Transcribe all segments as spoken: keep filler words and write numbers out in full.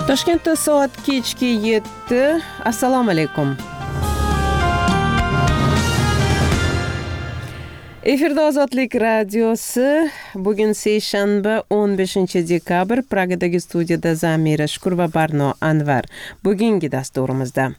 Toshkentda soat kechki yetti. Assalomu alaykum. Efirda Ozodlik radiosi. Bugun seshanba o'n beshinchi dekabr. Pragadagi studiyada Zamira Shukur va Barno Anvar. Bugungi dasturimizda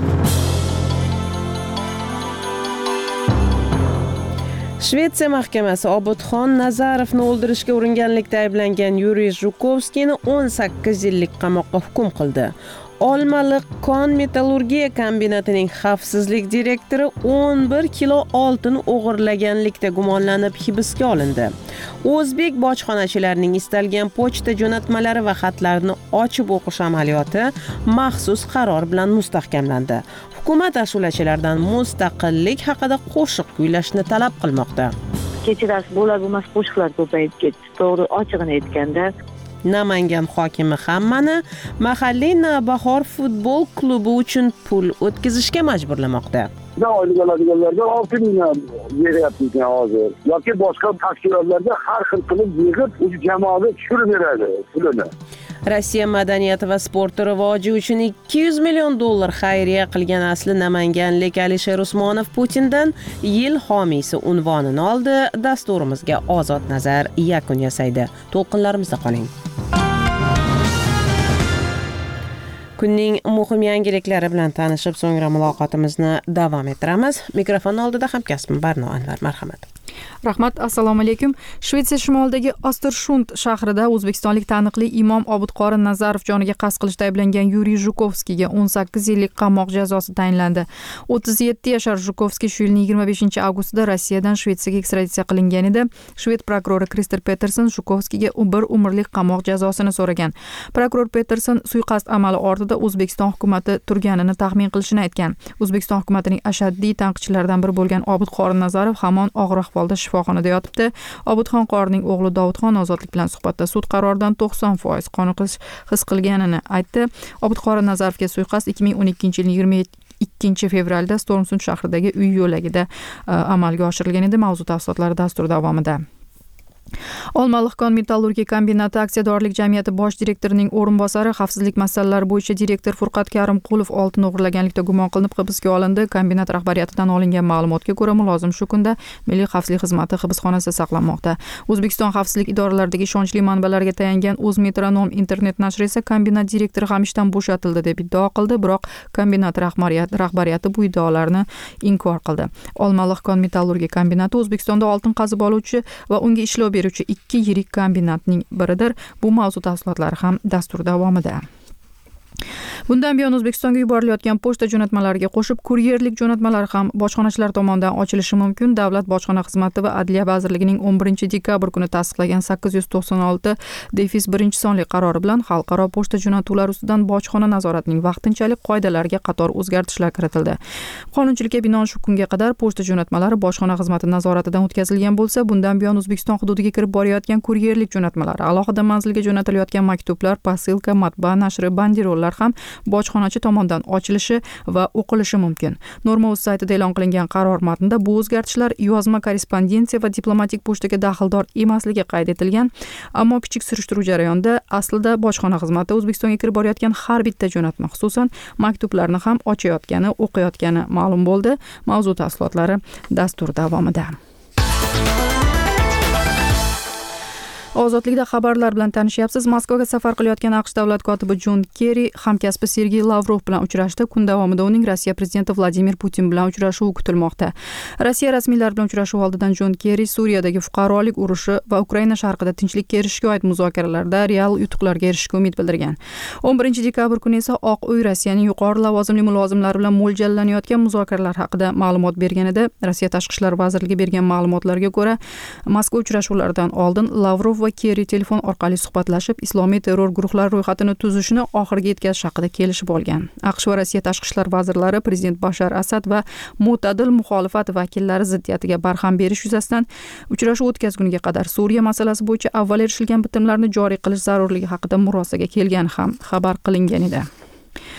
Shvetsiya mahkamasi Obidxon Nazarovni o'ldirishga uringanlikda ayblangan Yuriy Zhukovskiyni o'n sakkiz yillik qamoqqa hukm qildi. Olmaliq kon metallurgiya kombinatining xavfsizlik direktori o'n bir kilo oltin o'g'irlaganlikda gumonlanib hibsga olindi. O'zbek bojxonachilarining istalgan pochta jo'natmalari va xatlarini ochib o'qish amaliyoti maxsus qaror bilan mustahkamlandi. Hukumat ashulachilardan mustaqillik haqida qo'shiq kuylashni talab qilmoqda. Kechirasiz bo'lar bo'lmas qo'shiqlar ko'payib ketdi. To'g'ri ochig'ini aytganda, Namangan hokimi hammani mahalliy Navbahor futbol klubi uchun pul o'tkazishga majburlamoqda. Oylik oladiganlarga olti mingdan beryapti hozir. Yoki boshqa tashkilotlarga har xil qilib yig'ib, o'sha jamoaga tushirib beradi pulini. Rossiya madaniyati va sporti rivoji uchun ikki yuz million dollar xayriya qilgan asli namanganlik Alisher Usmonov Putindan yil homiysi unvonini oldi. Dasturimizga ozod nazar yakun yasaydi. To'lqinlarimizda qoling. Kunning muhim yangiliklari bilan tanishib, so'ngra muloqotimizni davom ettiramiz. Mikrofon oldida hamkasbim Barno Anvar, marhamat. Rahmat, assalomu alaykum. Shvetsiya shimolidagi Ostersund shahrida o'zbekistonlik taniqli imom Obidqori Nazarov joniga qasd qilishda ayblangan Yuriy Zhukovskiyga o'n sakkiz yillik qamoq jazosi tayinlandi. o'ttiz yetti yashar Zhukovskiy shu yilning yigirma beshinchi avgustida Rossiyadan Shvetsiyaga ekstraditsiya qilingan edi. Shved prokurori Krister Peterson Zhukovskiyga bir umrlik qamoq jazosini so'ragan. Prokuror Peterson suiqasd amali ortida O'zbekiston hukumati turganini taxmin qilishini aytgan. O'zbekiston hukumatining ashaddiy tanqidchilaridan biri bo'lgan Obidqori Nazarov hamon og'ir ahvolda shifoxonada yotibdi. Obidxon qorining o'g'li Dovudxon Ozodlik bilan suhbatda sud qaroridan to'qson foiz qoniqish his qilganini aytdi. Obidqori Nazarovga suiqasd ikki ming o'n ikkinchi yilning yigirma ikkinchi fevralda Stormsund shahridagi uy yo'lagida amalga oshirilgan edi. Mavzu tafsilotlari dastur davomida. Olmaliq kon metallurgiya kombinati aksiyadorlik jamiyati bosh direktorining o'rinbosari, xavfsizlik masalalari bo'yicha direktor Furqat Karimqulov oltin o'g'irlaganlikda gumon qilinib hibsga olindi. Kombinat rahbariyatidan olingan ma'lumotga ko'ra, mulozim shu kunda Milliy xavfsizlik xizmati hibsxonasida saqlanmoqda. O'zbekiston xavfsizlik idoralaridagi ishonchli manbalarga tayangan O'zmetronom internet nashri esa kombinat direktori ham ishdan bo'shatildi deb iddao qildi, biroq kombinat rahbariyati bu iddaolarni inkor qildi. Olmaliq kon metallurgiya kombinati O'zbekistonda oltin qazib oluvchi va unga ishlov beruvchi ikki yirik kombinatning biridir. Bu mavzu tafsilotlari ham dastur davomida. Bundan buyon O'zbekistonga yuborilayotgan pochta jo'natmalariga qo'shib kuryerlik jo'natmalari ham bojxonachilar tomonidan ochilishi mumkin. Davlat bojxona xizmati va Adliya vazirligining o'n birinchi dekabr kuni tasdiqlagan sakkiz yuz to'qson olti birinchi sonli qarori bilan xalqaro pochta jo'natuvlari ustidan bojxona nazoratining vaqtinchalik qoidalariga qator o'zgartishlar kiritildi. Qonunchilikka binoan shu kunga qadar pochta jo'natmalari bojxona xizmati nazoratidan o'tkazilgan bo'lsa, bundan buyon O'zbekiston hududiga kirib borayotgan kuryerlik jo'natmalari, alohida manzilga jo'natilayotgan maktublar, posilka, matbaa nashri, banderollar ham bojxonachi tomonidan ochilishi va o'qilishi mumkin. Norma.uz saytida e'lon qilingan qaror matnida bu o'zgartishlar yozma korrespondensiya va diplomatik pochtaga daxldor emasligi qayd etilgan, ammo kichik surishtiruv jarayonida aslida bojxona xizmati O'zbekistonga kirib borayotgan har bitta jo'natma, xususan maktublarni ham ochayotgani, o'qiyotgani ma'lum bo'ldi. Mavzu tafsilotlari dastur davomida. Ozodlikda xabarlar bilan tanishyapsiz. Moskvaga safar qilayotgan AQSh davlat kotibi Jon Kerri hamkasbi Sergey Lavrov bilan uchrashdi. Kun davomida uning Rossiya prezidenti Vladimir Putin bilan uchrashuvi kutilmoqda. Rossiya rasmiylari bilan uchrashuv oldidan Jon Kerri Suriyadagi fuqarolik urushi va Ukraina sharqida tinchlikka erishishga oid muzokaralarda real yutuqlarga erishishga umid bildirgan. o'n birinchi dekabr kuni esa Oq uy Rossiyaning yuqori lavozimli mulozimlari bilan mo'ljallanayotgan muzokaralar haqida ma'lumot bergan edi. Rossiya tashqi ishlar vazirligi bergan ma'lumotlarga ko'ra, Moskva uchrashuvlaridan oldin Lavrov va Kerri telefon orqali suhbatlashib, islomiy terror guruhlari ro'yxatini tuzishni oxiriga yetkazish haqida kelishib olgan. AQSh va Rossiya tashqi ishlar vazirlari prezident Bashar Asad va mo'tadil muxolifat vakillari ziddiyatiga barham berish yuzasidan uchrashuv o'tkazguniga qadar Suriya masalasi bo'yicha avval erishilgan bitimlarni joriy qilish zarurligi haqida murosaga kelgani ham xabar qilingan edi.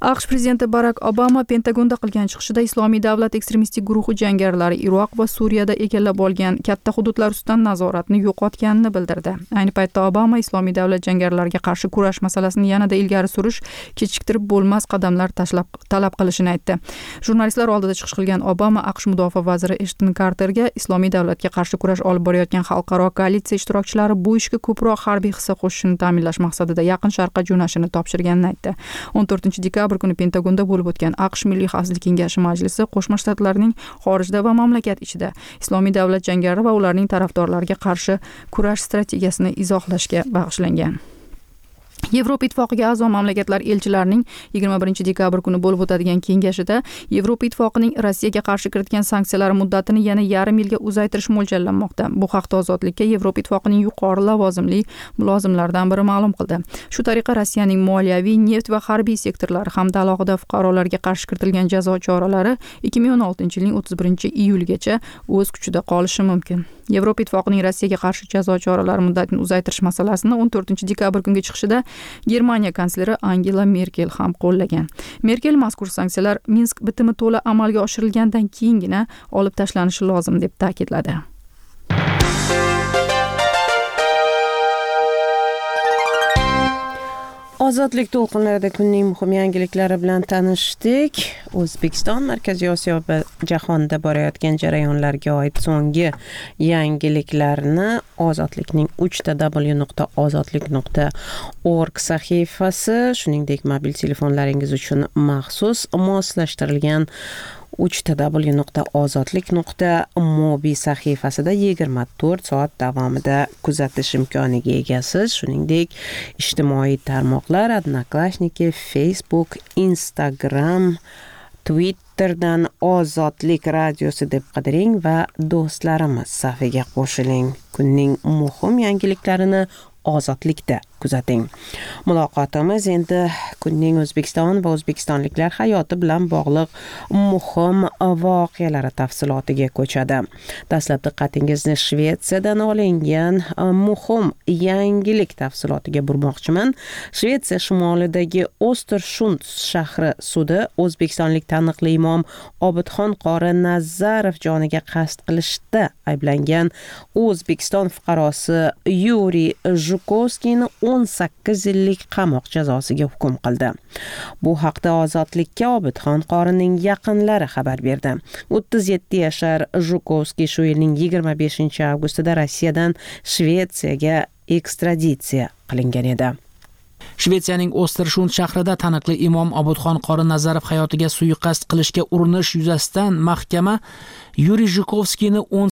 aqsh prezidenti Barak Obama Pentagonda qilgan chiqishida Islomiy davlat ekstremistik guruhi jangarilari Iroq va Suriyada egallab olgan katta hududlar ustidan nazoratni yo'qotganini bildirdi. Ayni paytda Obama Islomiy davlat jangarilariga qarshi kurash masalasini yanada ilgari surish kechiktirib bo'lmas qadamlar tashlab talab qilishini aytdi. Jurnalistlar oldida chiqish qilgan Obama aqsh mudofaa vaziri Eshton Karterga Islomiy davlatga qarshi kurash olib borayotgan xalqaro koalitsiya ishtirokchilari bu ishga ko'proq harbiy hissa qo'shishini ta'minlash maqsadida Yaqin Sharqqa jo'nashini topshirganini aytdi. o'n to'rtinchi dekabr kuni Pentagonda bo'lib o'tgan aqsh Milliy xavfsizlik kengashi majlisi Qo'shma Shtatlarning xorijda va mamlakat ichida Islomiy davlat jangari va ularning tarafdorlariga qarshi kurash strategiyasini izohlashga bag'ishlangan. Yevropa Ittifoqiga a'zo mamlakatlar elchilarining yigirma birinchi dekabr kuni bo'lib o'tadigan kengashida Yevropa Ittifoqining Rossiyaga qarshi kiritgan sanksiyalari muddatini yana yarim yilga uzaytirish mo'ljallanmoqda. Bu haqda Ozodlikka Yevropa Ittifoqining yuqori lavozimli mulozimlaridan biri ma'lum qildi. Shu tariqa Rossiyaning moliyaviy, neft va harbiy sektorlari hamda alohida fuqarolarga qarshi kiritilgan jazo choralari ikki ming o'n oltinchi yilning o'ttiz birinchi iyulgacha o'z kuchida qolishi mumkin. Yevropa Ittifoqining Rossiyaga qarshi jazo choralari muddatini uzaytirish masalasini o'n to'rtinchi dekabr kunga chiqishida Germaniya kansleri Angela Merkel ham qo'llagan. Merkel mazkur sanksiyalar Minsk bitimi to'la amalga oshirilgandan keyingina olib tashlanishi lozim deb ta'kidladi. Ozodlik to'lqinlarida kunning muhim yangiliklari bilan tanishdik. O'zbekiston, Markaziy Osiyo va jahonda borayotgan jarayonlarga oid so'nggi yangiliklarni Ozodlikning uch ta w nuqta ozodlik nuqta org sahifasi, shuningdek mobil telefonlaringiz uchun maxsus moslashtirilgan uch ta w nuqta ozodlik nuqta mobi sahifasida yigirma to'rt soat davomida kuzatish imkoniga egasiz. Shuningdek, ijtimoiy tarmoqlar Odnoklassniki, Facebook, Instagram, Twitterdan Ozodlik radiosi deb qidiring va do'stlarimiz safiga qo'shiling. Kunning muhim yangiliklarini Ozodlikda kuzating. Muloqotimiz endi kunning O'zbekiston va o'zbekistonliklar hayoti bilan bog'liq muhim voqealar tafsilotiga ko'chadi. Dastlab diqqatingizni Shvetsiyadan olingan muhim yangilik tafsilotiga burmoqchiman. Shvetsiya shimolidagi Ostersund shahri sudi o'zbekistonlik taniqli imom Obidxon qori Nazarov joniga qasd qilishda ayblangan O'zbekiston fuqarosi Yuriy Zhukovskiyni o'n sakkiz yillik qamoq jazosiga hukm qildi. Bu haqda Ozodlikka Obidxon qorining yaqinlari xabar berdi. o'ttiz yetti yashar Zhukovskiy shu yilning yigirma beshinchi avgustida Rossiyadan Shvetsiyaga ekstraditsiya qilingan edi. Shvetsiyaning Ostersund shahrida taniqli imom Obidxon qori Nazarov hayotiga suiqasd qilishga urinish yuzasidan mahkama Yuriy Zhukovskiyni